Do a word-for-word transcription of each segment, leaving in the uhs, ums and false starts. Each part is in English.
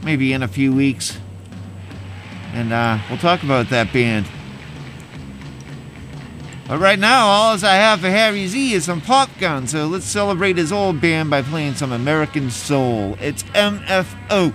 maybe in a few weeks. And uh, we'll talk about that band. But right now, all I have for Harry Z is some Pop Gun. So let's celebrate his old band by playing some American Soul. It's M F O.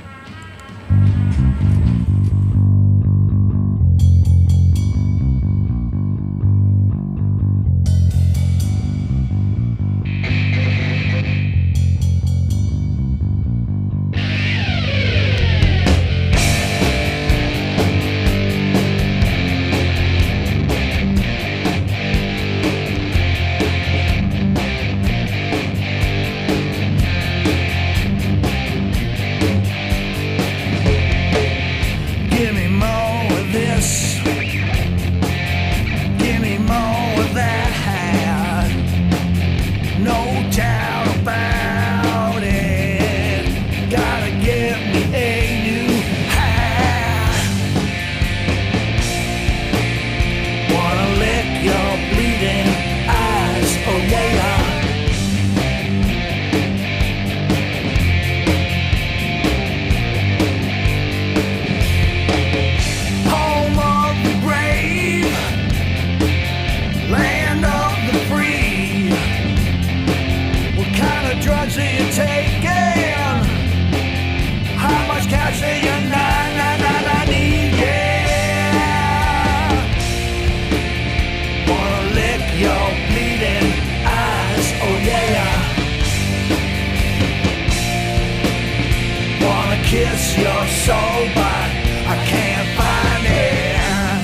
Kiss your soul, but I can't find it.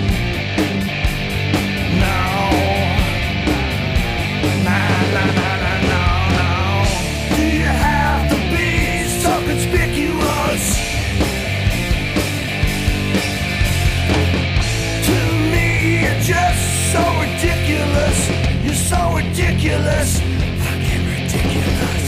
No, nah, nah, nah, nah, no, no. Do you have to be so conspicuous? To me, you're just so ridiculous. You're so ridiculous, fucking ridiculous.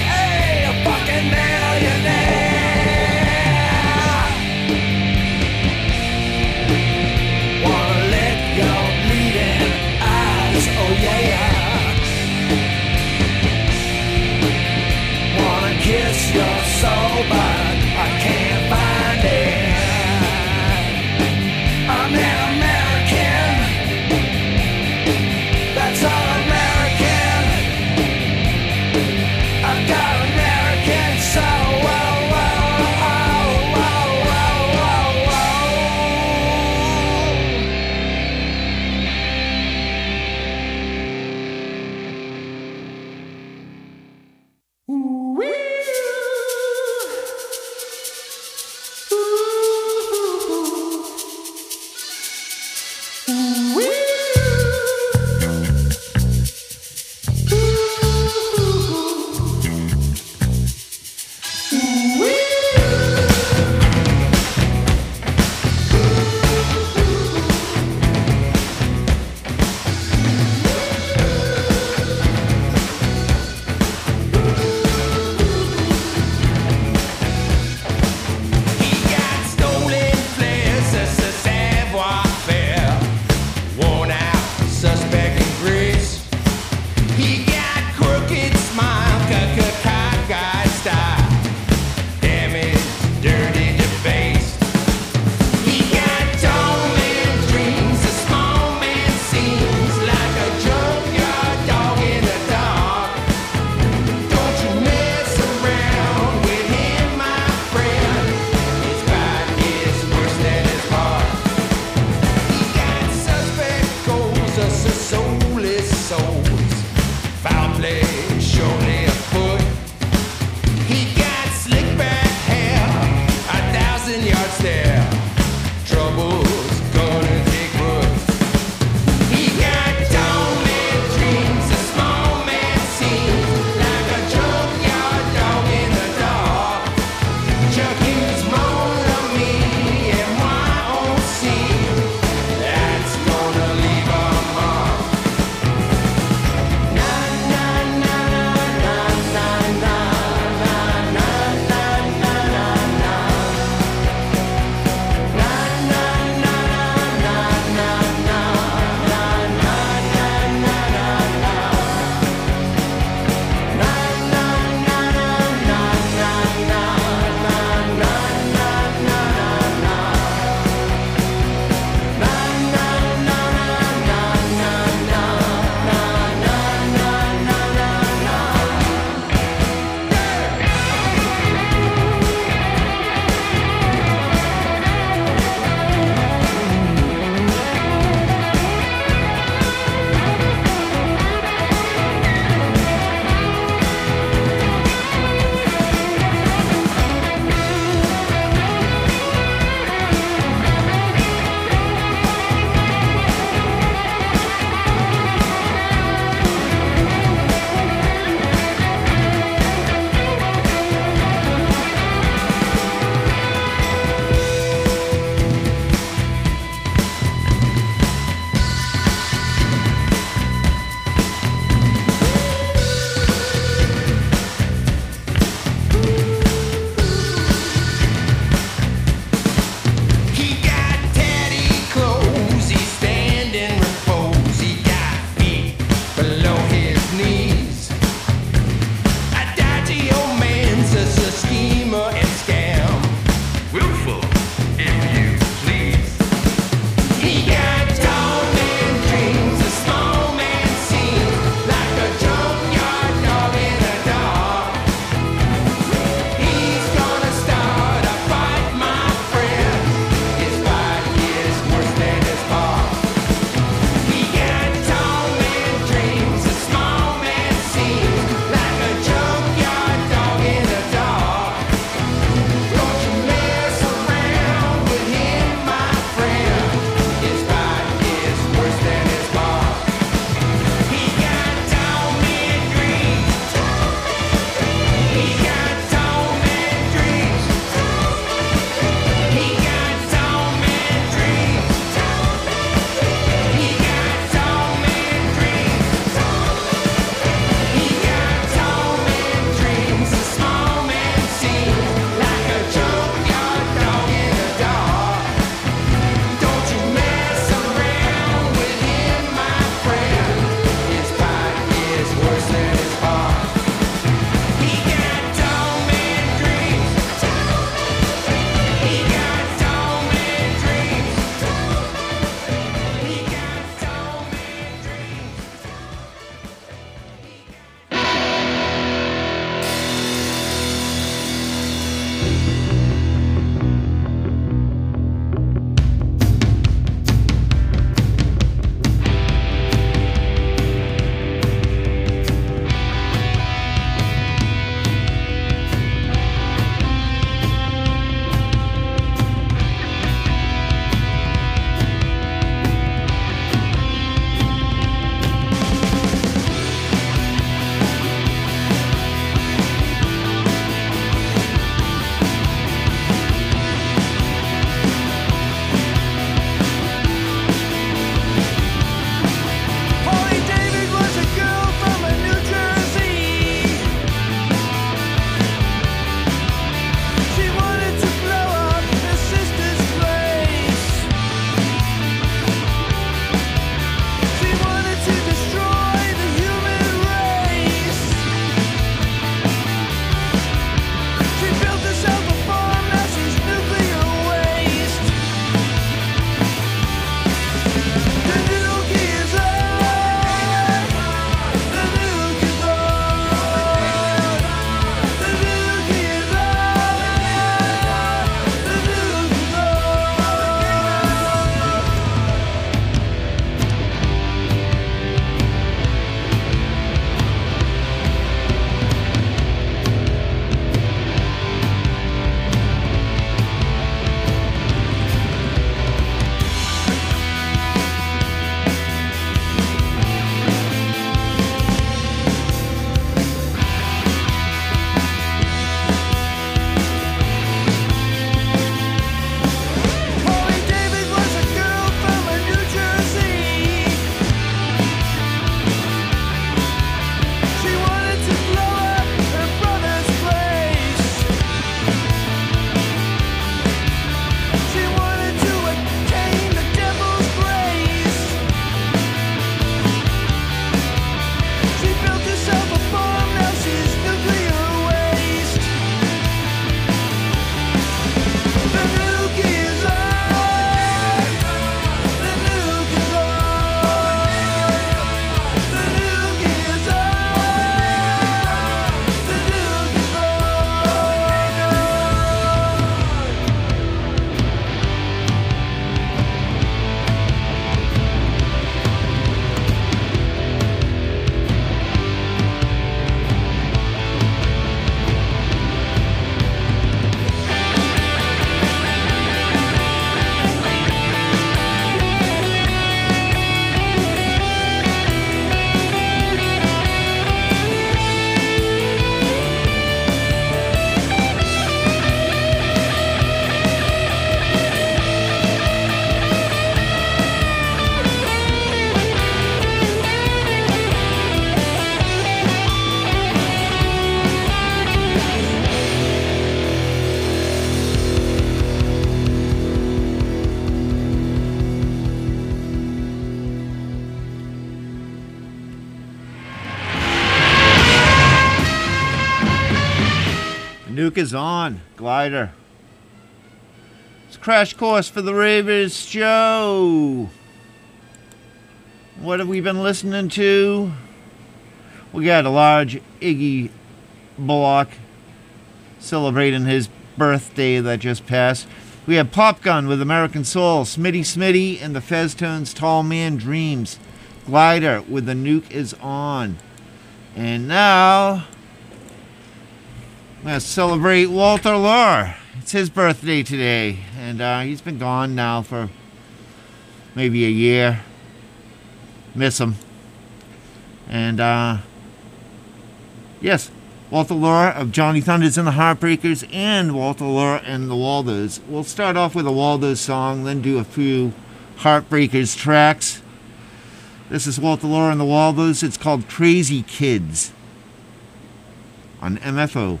Nuke is on. Glider. It's Crash Course for the Ravers show. What have we been listening to? We got a large Iggy Bullock celebrating his birthday that just passed. We have Pop Gun with American Soul, Smitty Smitty and the Feztones Tall Man Dreams, Glider with The Nuke is On. And now, I'm going to celebrate Walter Lure. It's his birthday today, and uh, he's been gone now for maybe a year. Miss him. And, uh, yes, Walter Lure of Johnny Thunders and the Heartbreakers and Walter Lure and the Waldos. We'll start off with a Waldos song, then do a few Heartbreakers tracks. This is Walter Lure and the Waldos. It's called Crazy Kids on M F O.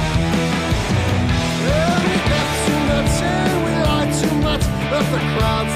The crowd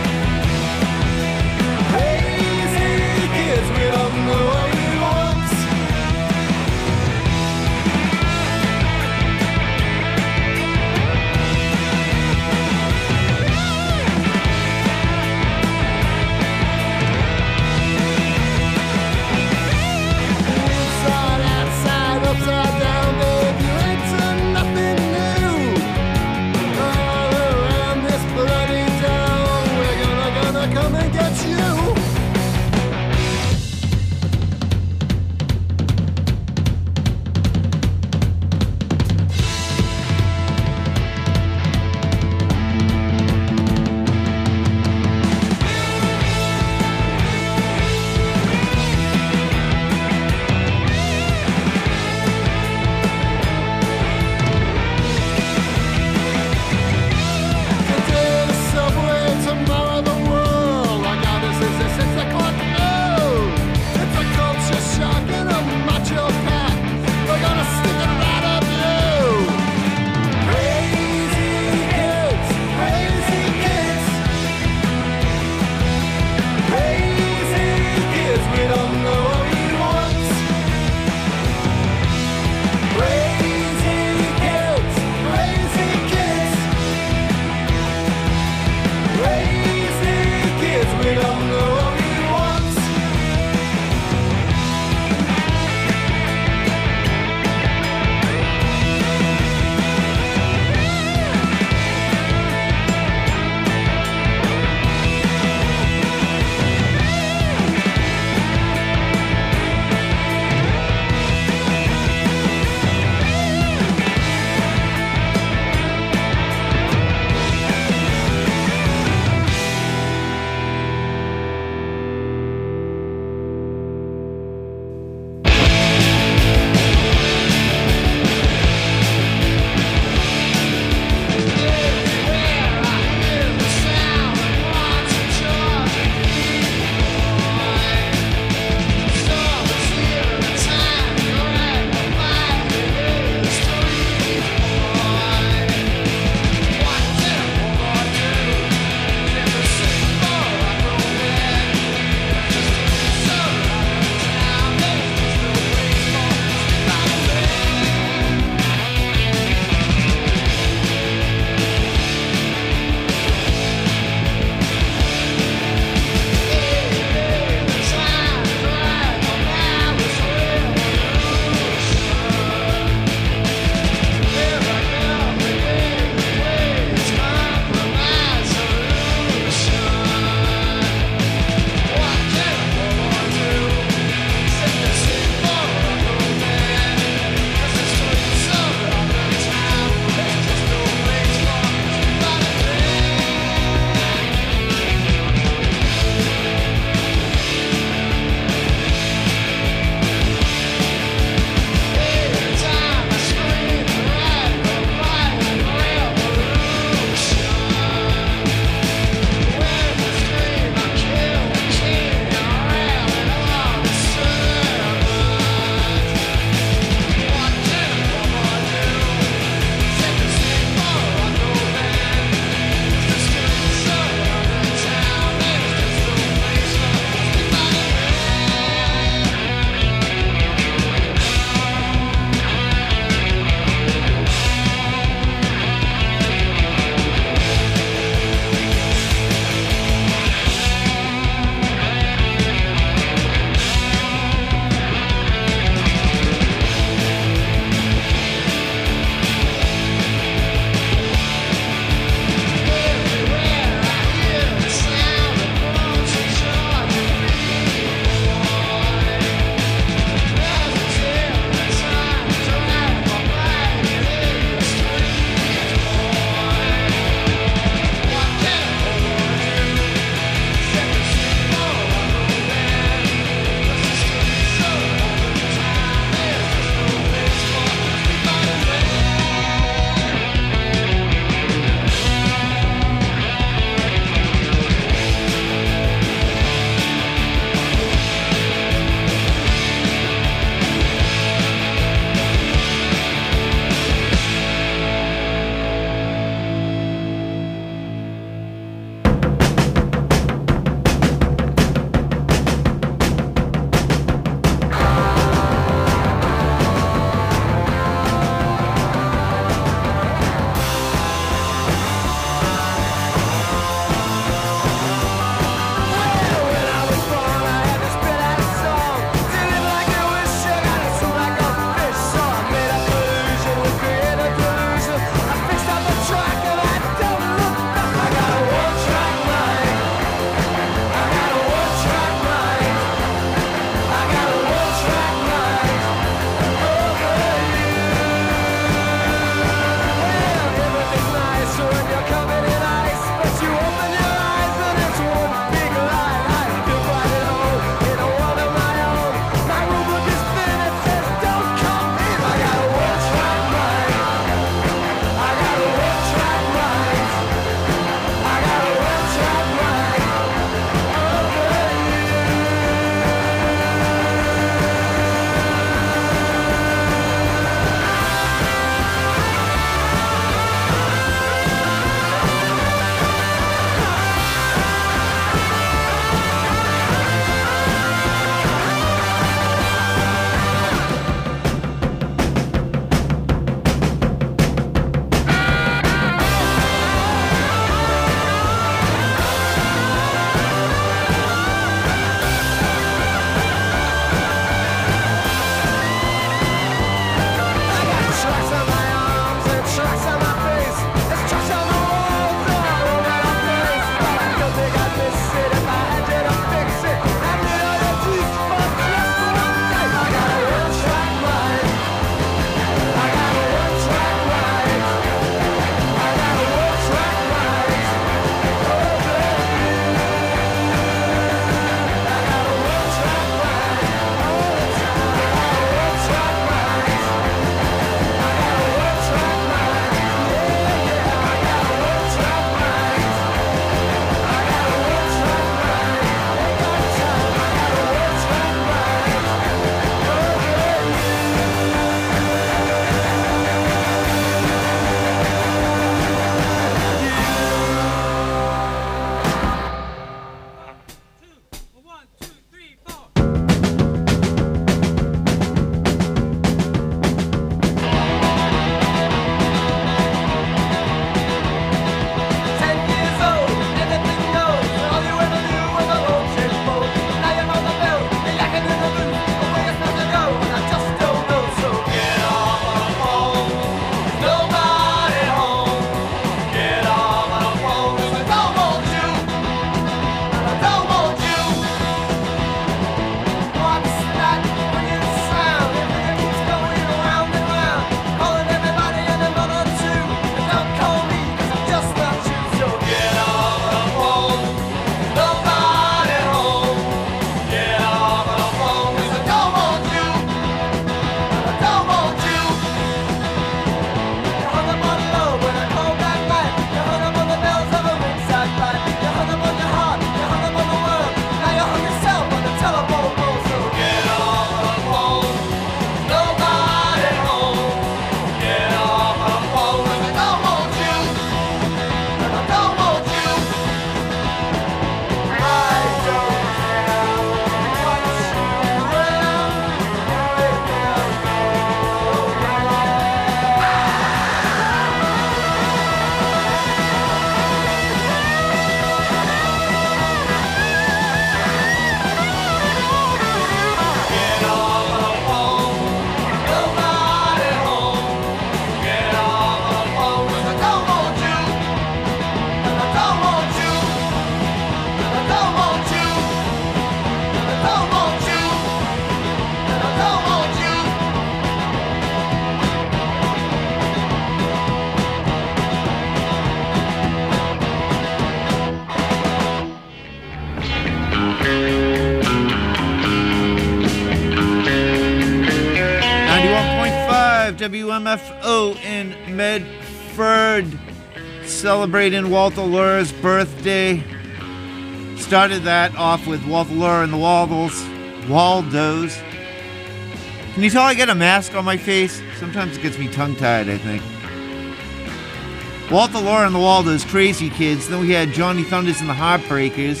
W M F O in Medford, celebrating Walter Lur's birthday. Started that off with Walter Lur and the Waldos. Waldos. Can you tell I got a mask on my face? Sometimes it gets me tongue-tied, I think. Walter Lur and the Waldos, Crazy Kids. Then we had Johnny Thunders and the Heartbreakers.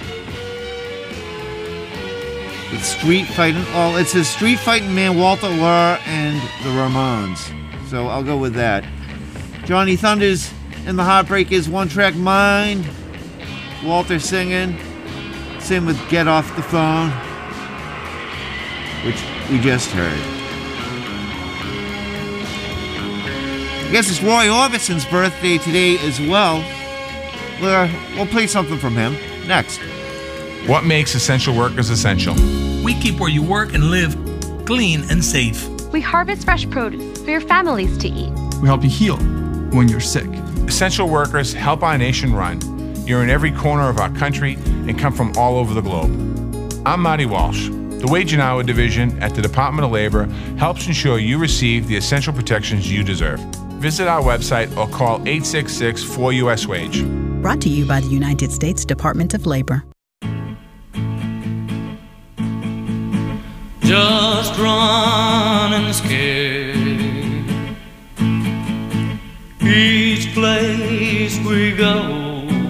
With Street Fighting. Oh, it says Street Fighting Man, Walter Lur, and the Ramones. So I'll go with that. Johnny Thunders and the Heartbreakers, One Track Mind. Walter singing. Same with Get Off the Phone, which we just heard. I guess it's Roy Orbison's birthday today as well. We'll, we'll play something from him next. What makes essential workers essential? We keep where you work and live clean and safe. We harvest fresh produce for your families to eat. We help you heal when you're sick. Essential workers help our nation run. You're in every corner of our country and come from all over the globe. I'm Marty Walsh. The Wage and Hour Division at the Department of Labor helps ensure you receive the essential protections you deserve. Visit our website or call eight six six, four U S WAGE. Brought to you by the United States Department of Labor. Just running scared. Each place we go,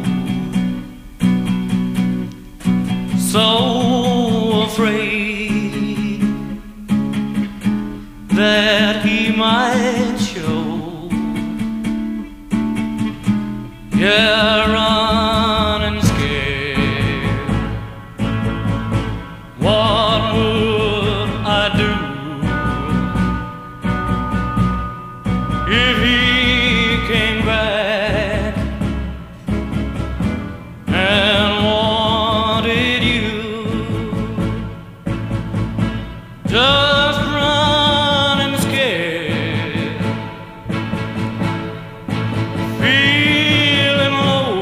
so afraid that he might show. Yeah, running scared. What would I do if he came back and wanted you? Just running scared, feeling low.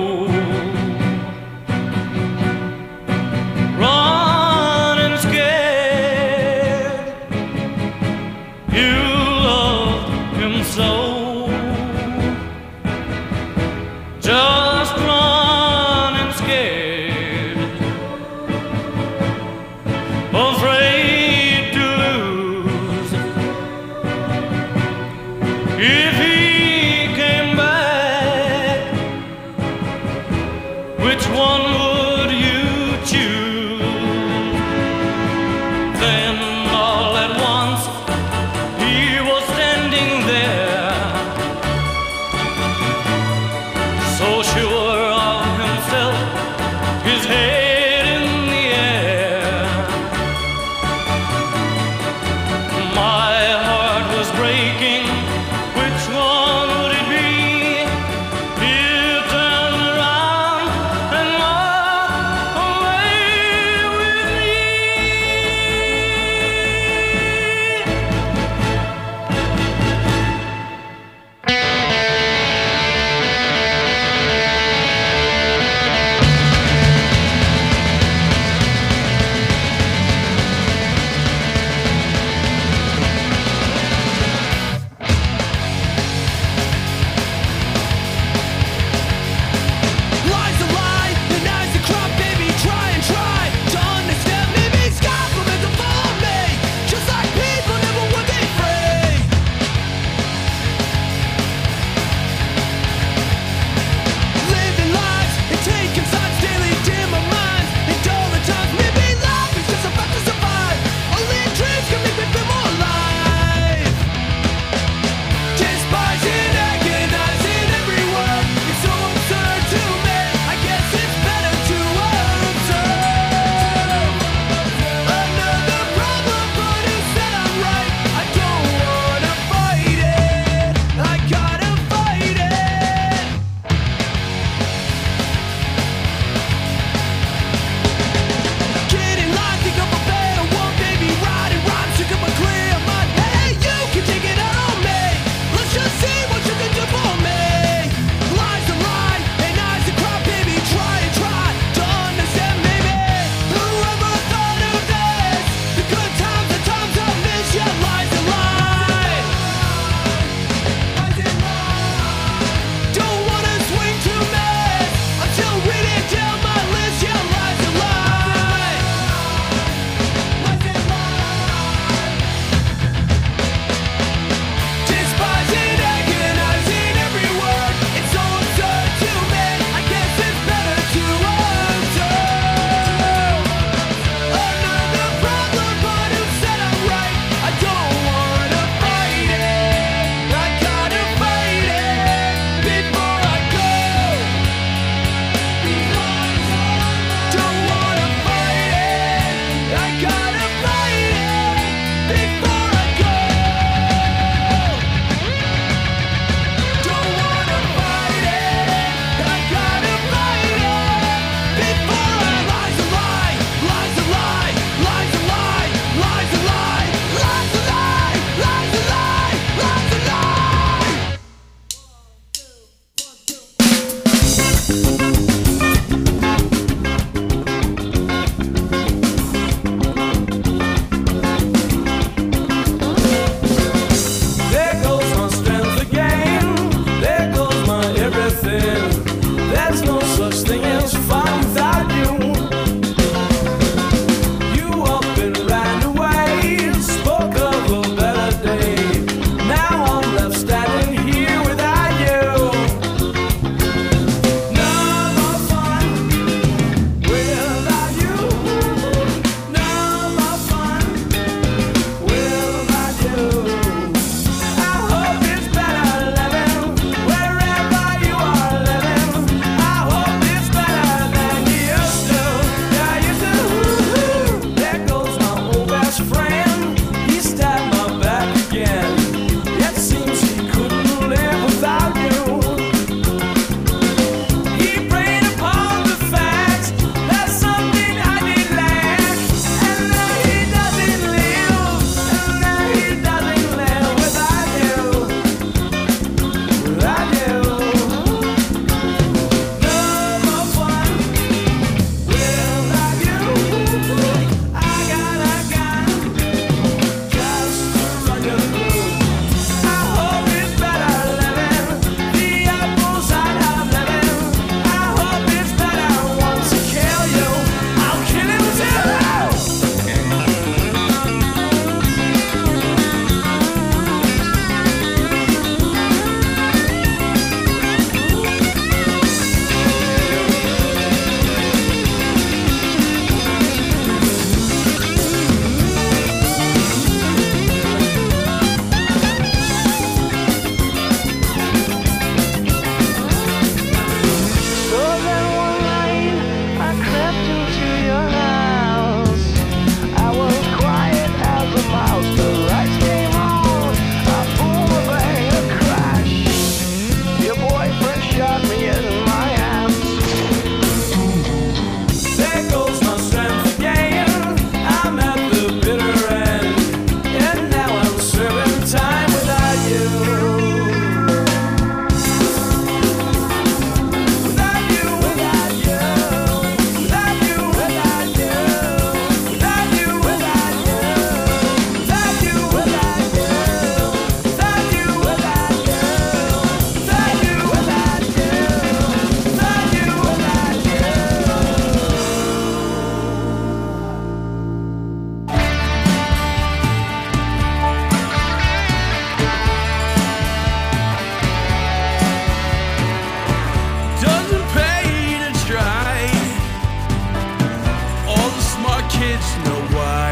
kids know why.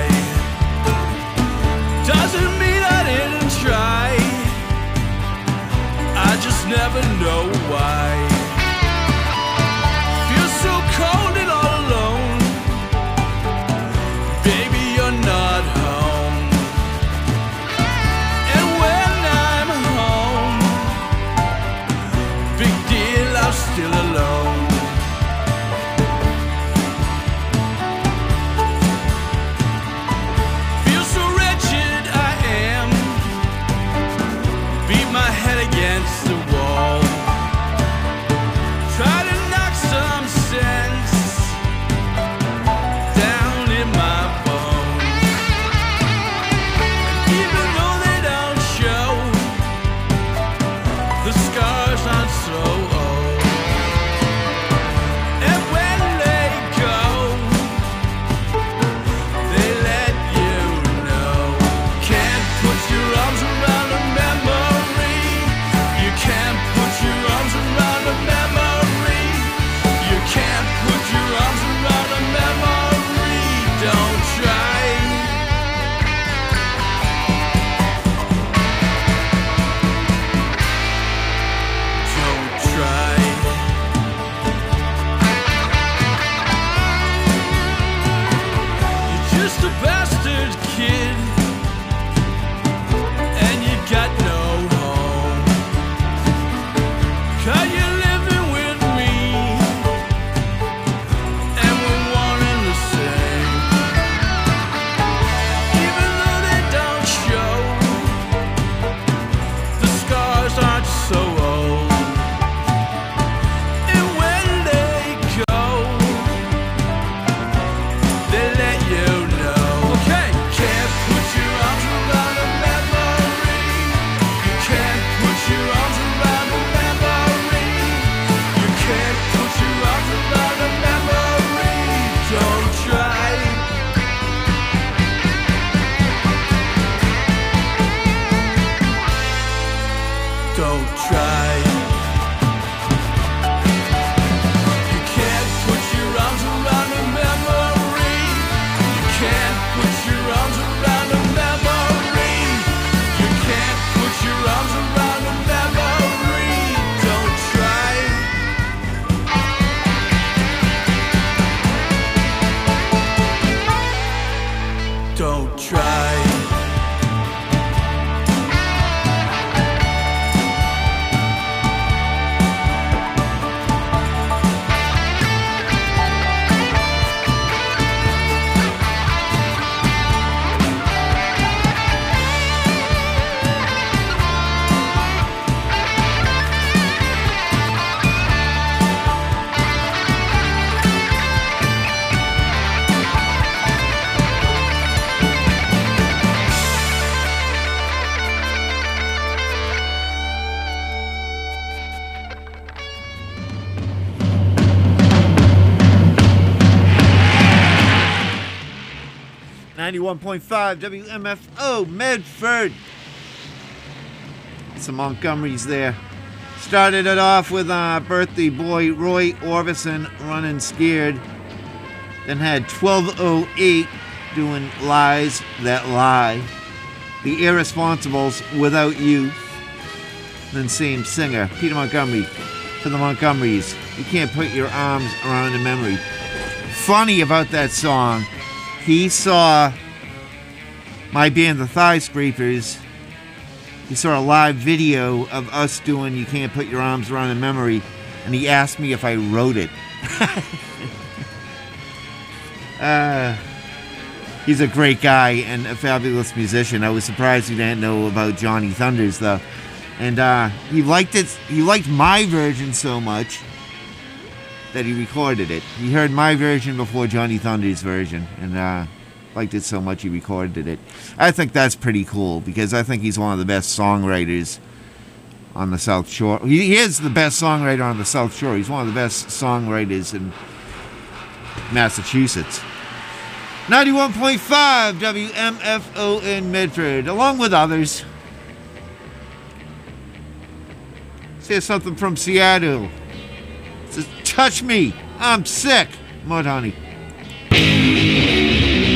Doesn't mean I didn't try. I just never know why. Feel so cold and all alone. Baby, you're not home. And when I'm home, big deal, I'm still alone. Feel so wretched I am. Beat my head against the wall. Try to knock some sense down in my bones. And even though they don't show, the scars aren't so old. And when they go, they let you know. Can't put your arms around a memory. You can't put your arms around a memory. You can't put your arms around a memory. Don't try. Don't try. You're just a bastard kid, and you got no home. 'Cause you're living with me, and we're one and the same. Even though they don't show, the scars aren't so old. And when they go, they let you know. Okay, can't put your arms around a memory. You can't put your arms around a memory. You can't put your arms around a memory. Don't try. Don't try. You can't put your arms around a memory. You can't put your arms around a memory. You can't put your arms around a memory. Don't try. Don't try. ninety-one point five W M F O Medford. Some Montgomerys there. Started it off with uh, birthday boy Roy Orbison, Running Scared. Then had twelve oh eight doing Lies That Lie. The Irresponsibles, Without You. Then same singer, Peter Montgomery, to the Montgomerys. You can't put your arms around a memory. Funny about that song, he saw my band, the Thigh Scrapers. He saw a live video of us doing You Can't Put Your Arms Around a Memory, and he asked me if I wrote it. uh, he's a great guy and a fabulous musician. I was surprised he didn't know about Johnny Thunders, though. And uh, he liked it. He liked my version so much that he recorded it. He heard my version before Johnny Thunder's version, and uh, liked it so much he recorded it. I think that's pretty cool, because I think he's one of the best songwriters on the South Shore. He, he is the best songwriter on the South Shore. He's one of the best songwriters in Massachusetts. ninety-one point five W M F O in Medford, along with others. Here's something from Seattle. It says, touch me, I'm sick. Mudhoney.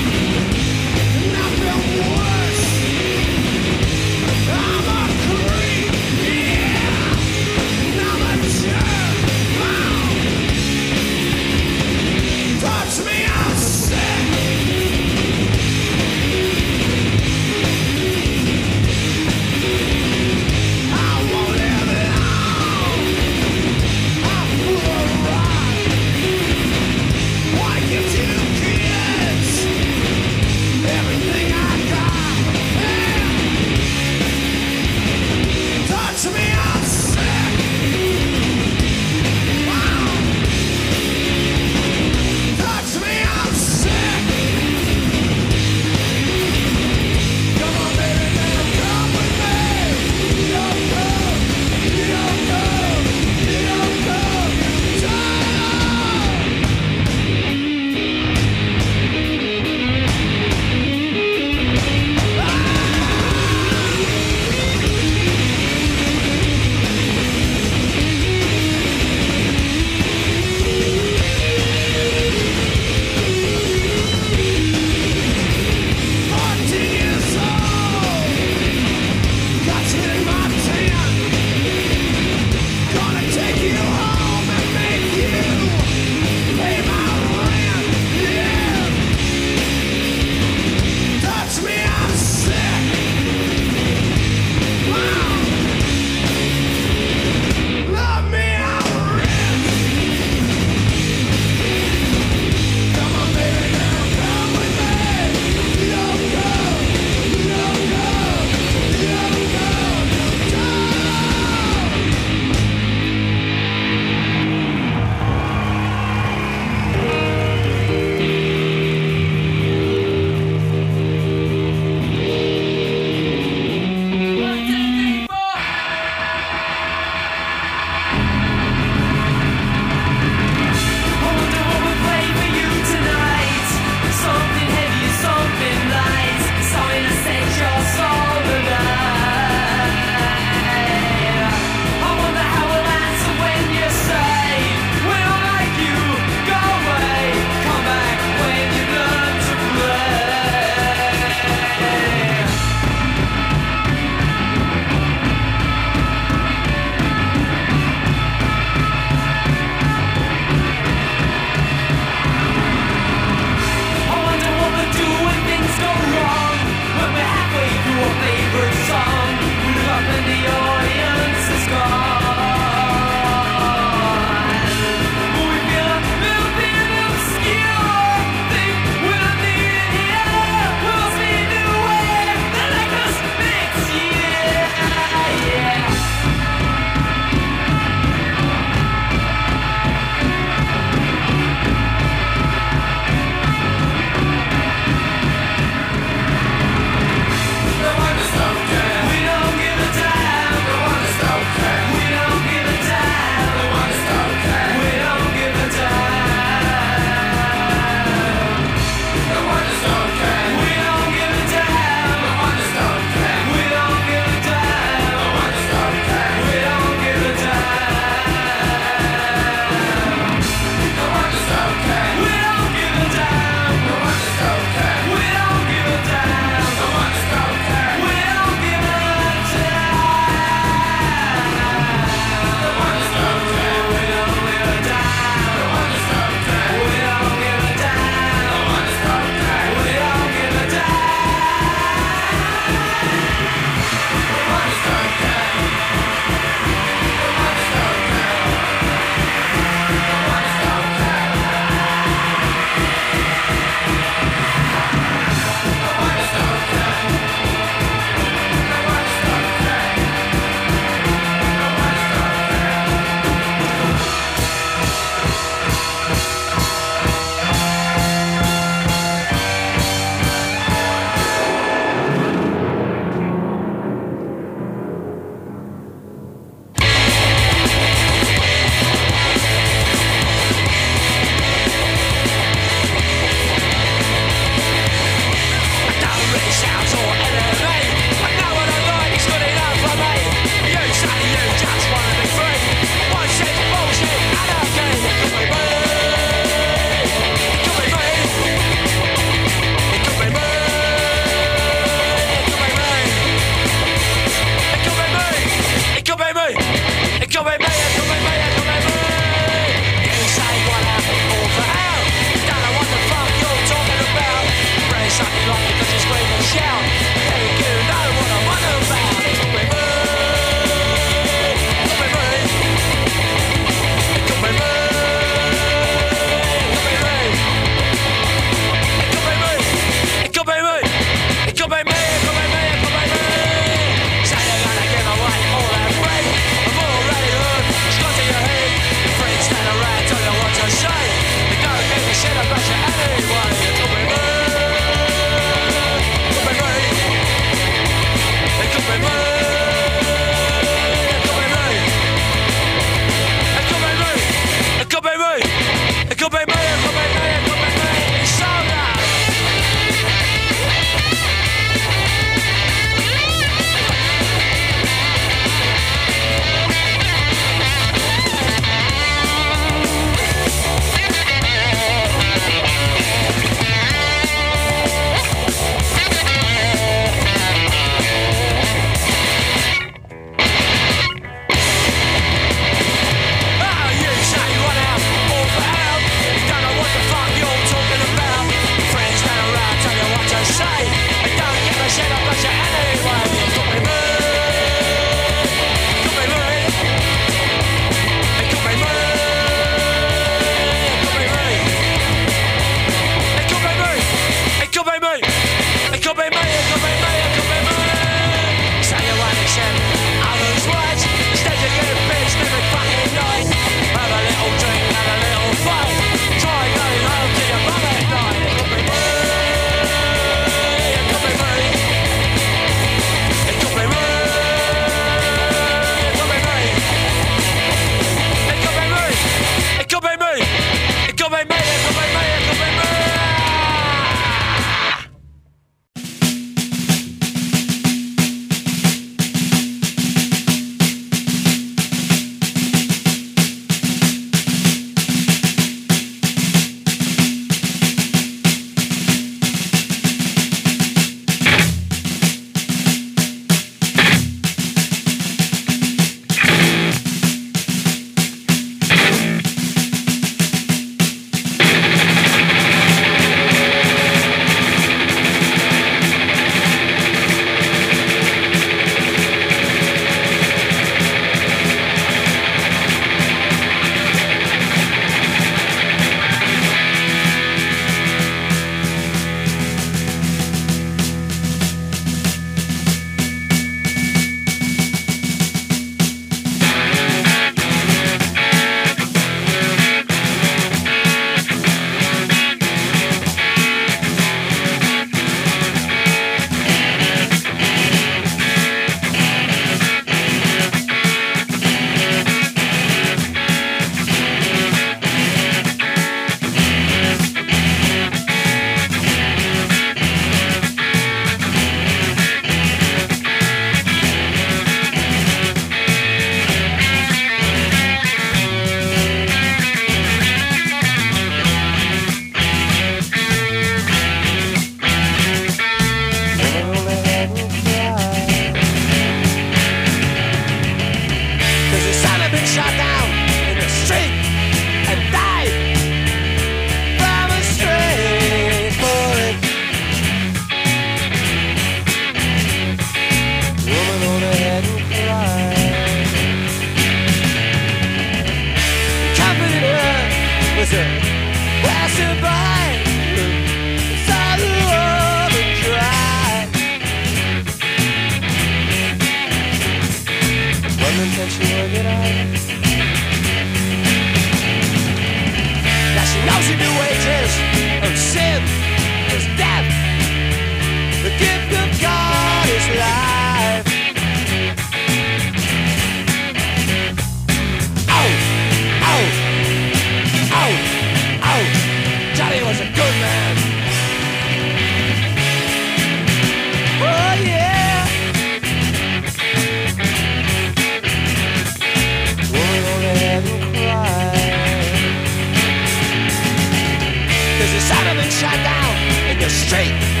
shake.